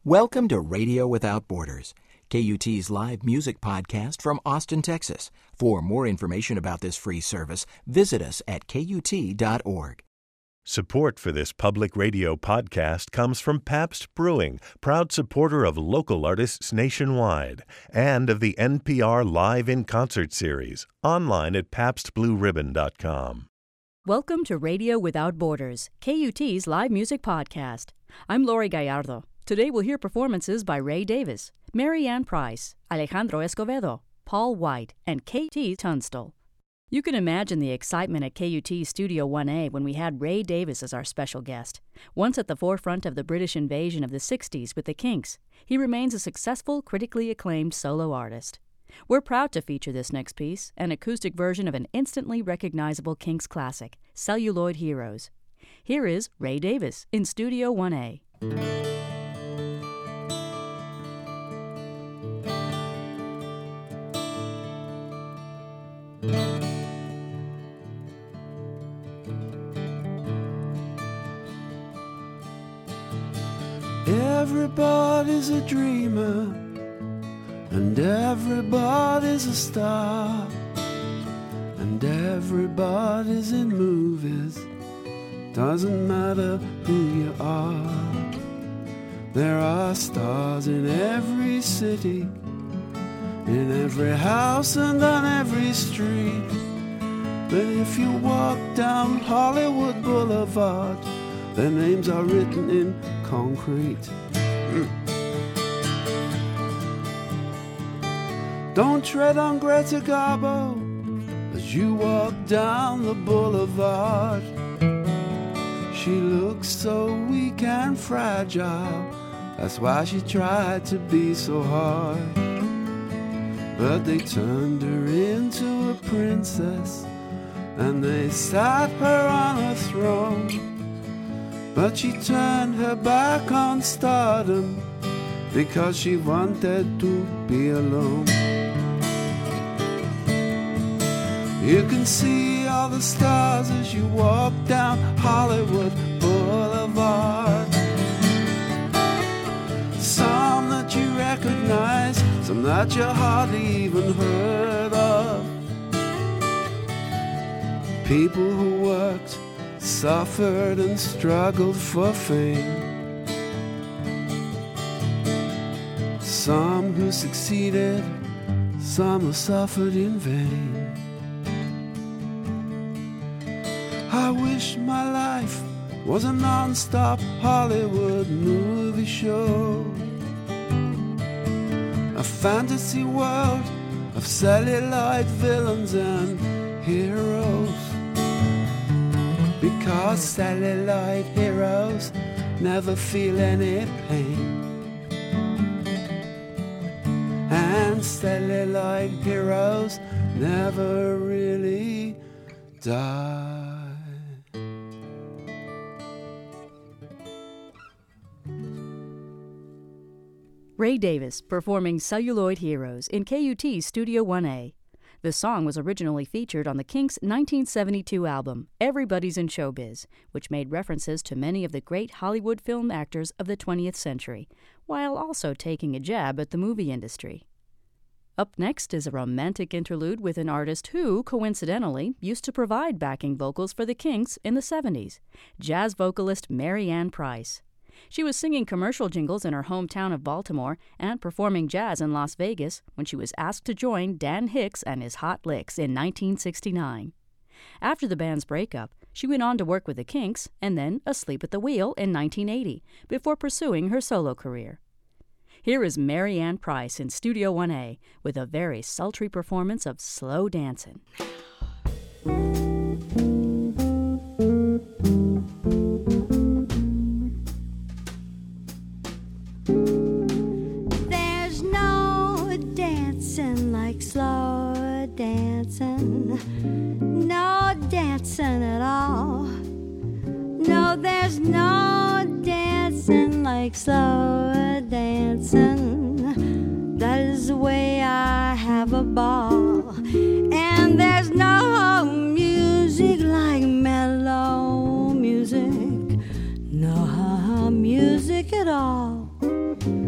Welcome to Radio Without Borders, KUT's live music podcast from Austin, Texas. For more information about this free service, visit us at KUT.org. Support for this public radio podcast comes from Pabst Brewing, proud supporter of local artists nationwide, and of the NPR Live in Concert series, online at pabstblueribbon.com. Welcome to Radio Without Borders, KUT's live music podcast. I'm Lori Gallardo. Today we'll hear performances by Ray Davis, Mary Ann Price, Alejandro Escovedo, Paul White, and K.T. Tunstall. You can imagine the excitement at KUT Studio 1A when we had Ray Davis as our special guest. Once at the forefront of the British invasion of the 60s with the Kinks, he remains a successful, critically acclaimed solo artist. We're proud to feature this next piece, an acoustic version of an instantly recognizable Kinks classic, Celluloid Heroes. Here is Ray Davis in Studio 1A. Everybody's a dreamer, and everybody's a star, and everybody's in movies. Doesn't matter who you are. There are stars in every city, in every house and on every street. But if you walk down Hollywood Boulevard, their names are written in concrete. Don't tread on Greta Garbo as you walk down the boulevard. She looks so weak and fragile, that's why she tried to be so hard. But they turned her into a princess, and they sat her on a throne. But she turned her back on stardom because she wanted to be alone. You can see all the stars as you walk down Hollywood Boulevard. Some that you recognize, some that you hardly even heard of. People who worked, suffered and struggled for fame. Some who succeeded, some who suffered in vain. I wish my life was a non-stop Hollywood movie show, a fantasy world of celluloid villains and heroes. Because celluloid heroes never feel any pain, and celluloid heroes never really die. Ray Davis performing Celluloid Heroes in KUT Studio 1A. The song was originally featured on the Kinks' 1972 album, Everybody's in Showbiz, which made references to many of the great Hollywood film actors of the 20th century, while also taking a jab at the movie industry. Up next is a romantic interlude with an artist who, coincidentally, used to provide backing vocals for the Kinks in the 70s, jazz vocalist Mary Ann Price. She was singing commercial jingles in her hometown of Baltimore and performing jazz in Las Vegas when she was asked to join Dan Hicks and his Hot Licks in 1969. After the band's breakup, she went on to work with the Kinks and then Asleep at the Wheel in 1980 before pursuing her solo career. Here is Mary Ann Price in Studio 1A with a very sultry performance of Slow Dancin'. Slow dancing, no dancing at all. No, there's no dancing like slow dancing. That is the way I have a ball. And there's no music like mellow music, no music at all.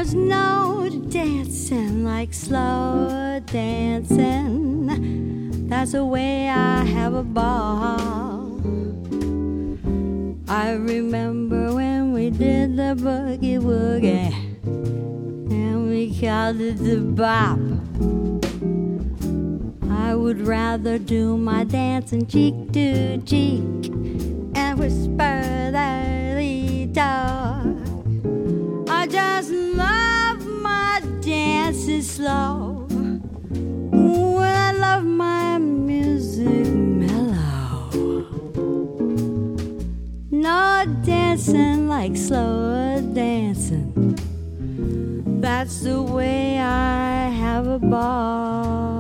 There's no dancing like slow dancing. That's the way I have a ball. I remember when we did the boogie woogie, and we called it the bop. I would rather do my dancing cheek to cheek and whisper the lead talk. I just love my dancing slow. Ooh, I love my music mellow. No dancing like slow dancing. That's the way I have a ball.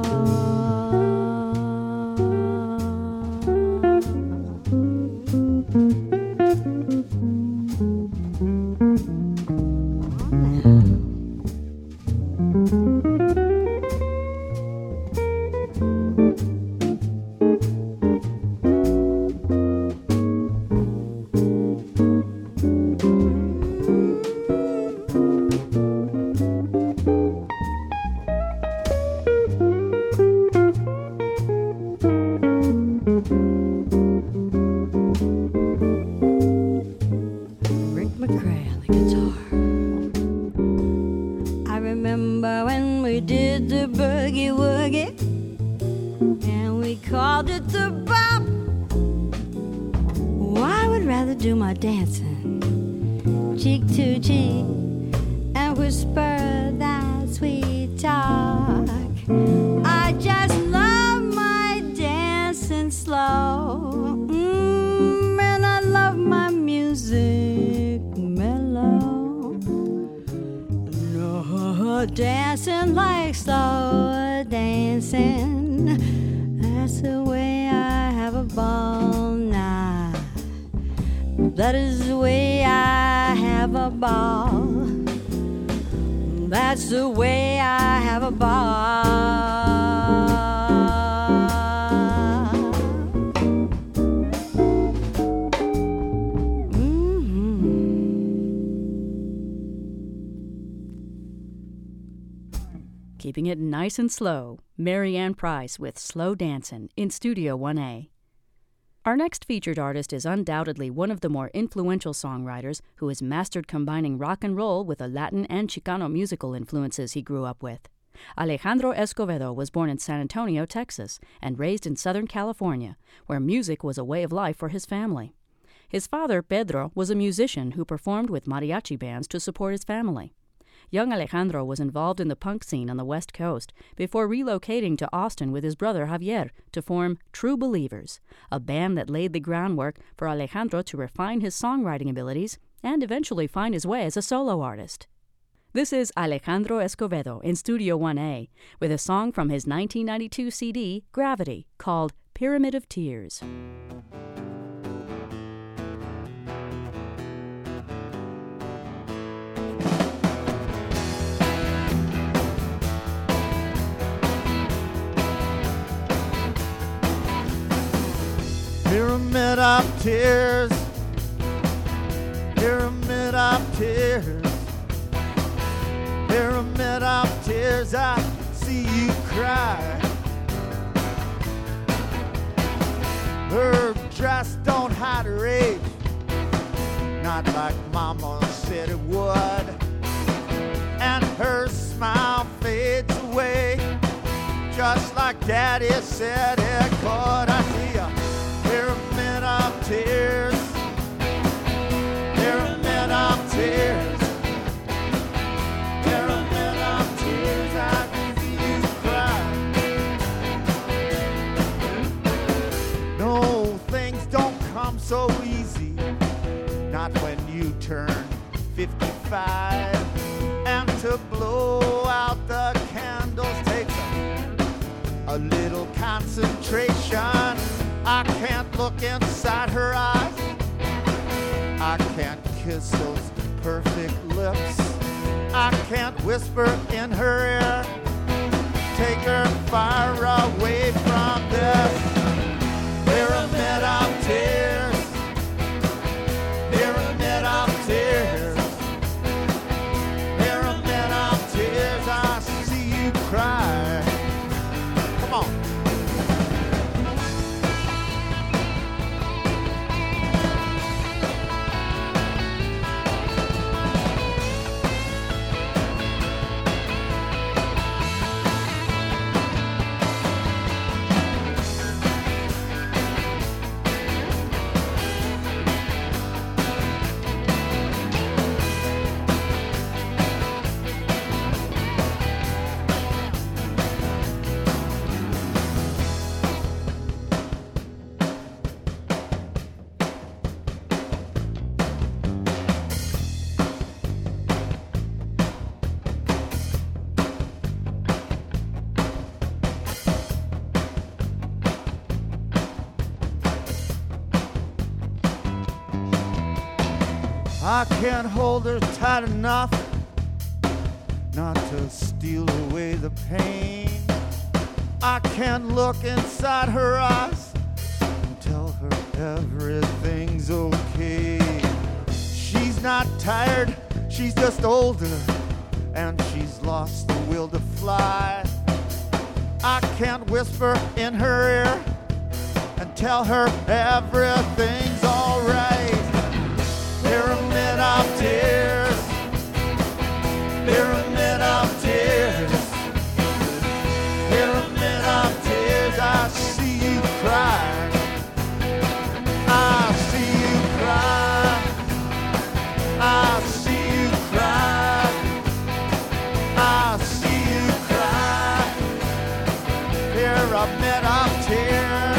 Dancing like slow dancing. That's the way I have a ball now. That is the way I have a ball. That's the way I have a ball. Keeping it nice and slow, Mary Ann Price with Slow Dancin' in Studio 1A. Our next featured artist is undoubtedly one of the more influential songwriters who has mastered combining rock and roll with the Latin and Chicano musical influences he grew up with. Alejandro Escovedo was born in San Antonio, Texas, and raised in Southern California, where music was a way of life for his family. His father, Pedro, was a musician who performed with mariachi bands to support his family. Young Alejandro was involved in the punk scene on the West Coast before relocating to Austin with his brother Javier to form True Believers, a band that laid the groundwork for Alejandro to refine his songwriting abilities and eventually find his way as a solo artist. This is Alejandro Escovedo in Studio 1A with a song from his 1992 CD, Gravity, called Pyramid of Tears. Pyramid of tears, pyramid of tears, pyramid of tears, I see you cry. Her dress don't hide her age, not like Mama said it would, and her smile fades away, just like Daddy said it could. I see a pyramid of tears, pyramid of tears, pyramid of tears, I can see you cry. No, things don't come so easy, not when you turn 55, and to blow out the candles takes a little concentration. I can't look inside her eyes, I can't kiss those perfect lips, I can't whisper in her ear, take her far away from this pyramid of tears, pyramid of tears, pyramid I can't hold her tight enough not to steal away the pain. I can't look inside her eyes and tell her everything's okay. She's not tired, she's just older, and she's lost the will to fly. I can't whisper in her ear and tell her everything's alright. Pyramid of tears, pyramid of tears, pyramid of tears. I see you cry, I see you cry, I see you cry, I see you cry. Pyramid of tears.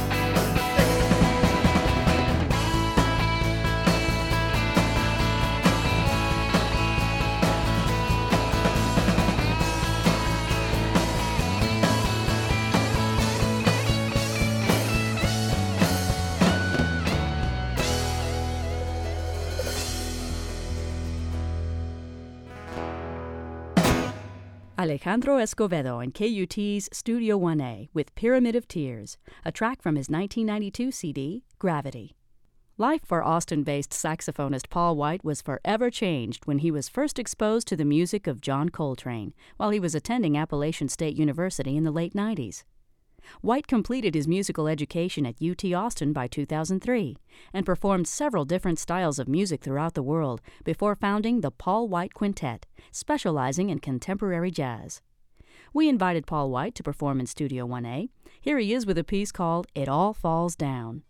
Alejandro Escovedo in KUT's Studio 1A with Pyramid of Tears, a track from his 1992 CD, Gravity. Life for Austin-based saxophonist Paul White was forever changed when he was first exposed to the music of John Coltrane while he was attending Appalachian State University in the late 90s. White completed his musical education at UT Austin by 2003 and performed several different styles of music throughout the world before founding the Paul White Quintet, specializing in contemporary jazz. We invited Paul White to perform in Studio 1A. Here he is with a piece called It All Falls Down.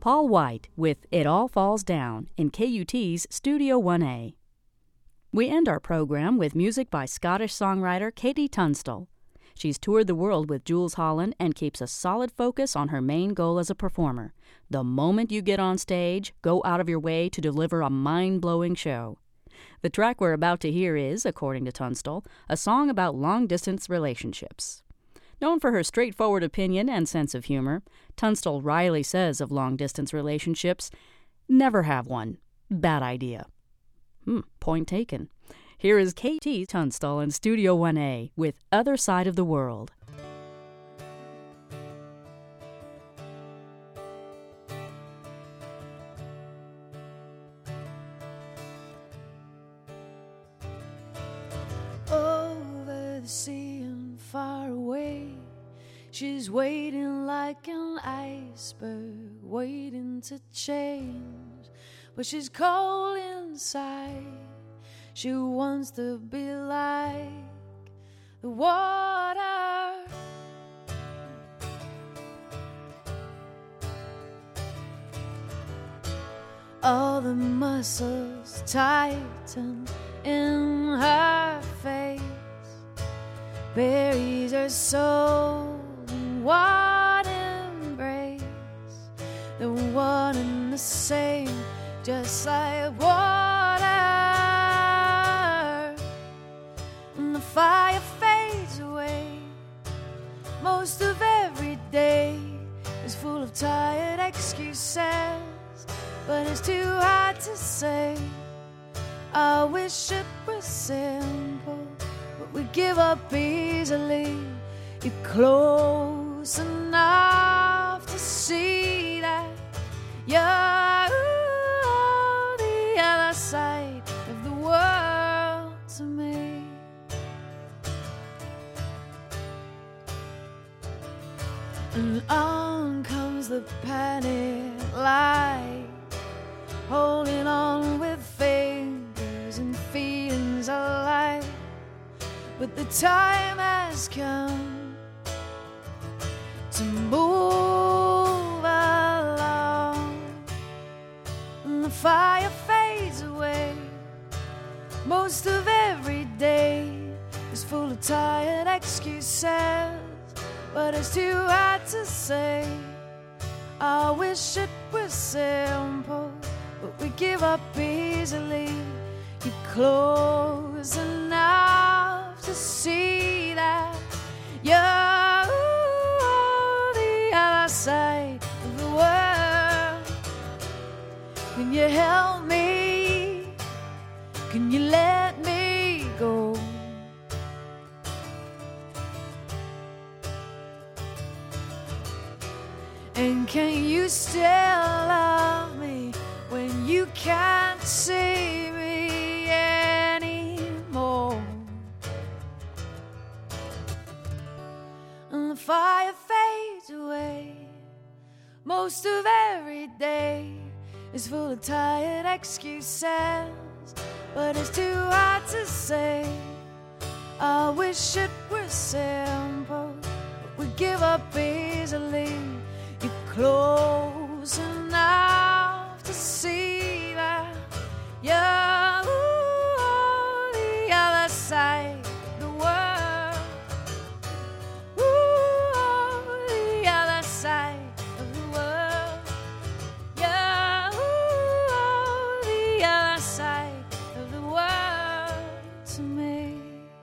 Paul White with It All Falls Down in KUT's Studio 1A. We end our program with music by Scottish songwriter Katie Tunstall. She's toured the world with Jools Holland and keeps a solid focus on her main goal as a performer. The moment you get on stage, go out of your way to deliver a mind-blowing show. The track we're about to hear is, according to Tunstall, a song about long-distance relationships. Known for her straightforward opinion and sense of humor, Tunstall wryly says of long-distance relationships, "Never have one. Bad idea." Point taken. Here is Katie Tunstall in Studio 1A with Other Side of the World. Over the sea and far away, she's waiting like an iceberg, waiting to change, but she's cold inside. She wants to be like the water. All the muscles tighten in her face, buries her soul in one embrace, the one and the same, just like water. And the fire fades away. Most of every day is full of tired excuses, but it's too hard to say. I wish it was simple, but we give up easily. You're close enough to see that you're the other side of the world to me. And on comes the panic light, holding on with fingers and feelings alive. But the time has come to move along, and the fire fades away. Most of every day is full of tired excuses, but it's too hard to say. I wish it was simple, but we give up easily. You're close enough to see that you're the other side of the world. Can you help me? Can you let me go? And can you still love me when you can't see me anymore? And the fire fades away. Most of every day is full of tired excuses, but it's too hard to say. I wish it were simple, but we give up easily. You're close enough to see that you're the other side of the world. The other side of the world. You're the other side of the world to me.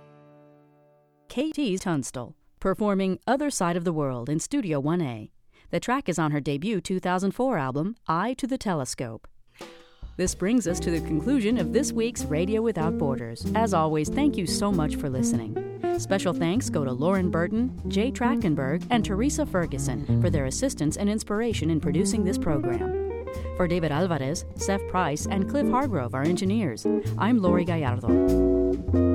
Katie Tunstall, performing Other Side of the World in Studio 1A. The track is on her debut 2004 album, Eye to the Telescope. This brings us to the conclusion of this week's Radio Without Borders. As always, thank you so much for listening. Special thanks go to Lauren Burton, Jay Trachtenberg, and Teresa Ferguson for their assistance and inspiration in producing this program. For David Alvarez, Seth Price, and Cliff Hargrove, our engineers, I'm Lori Gallardo.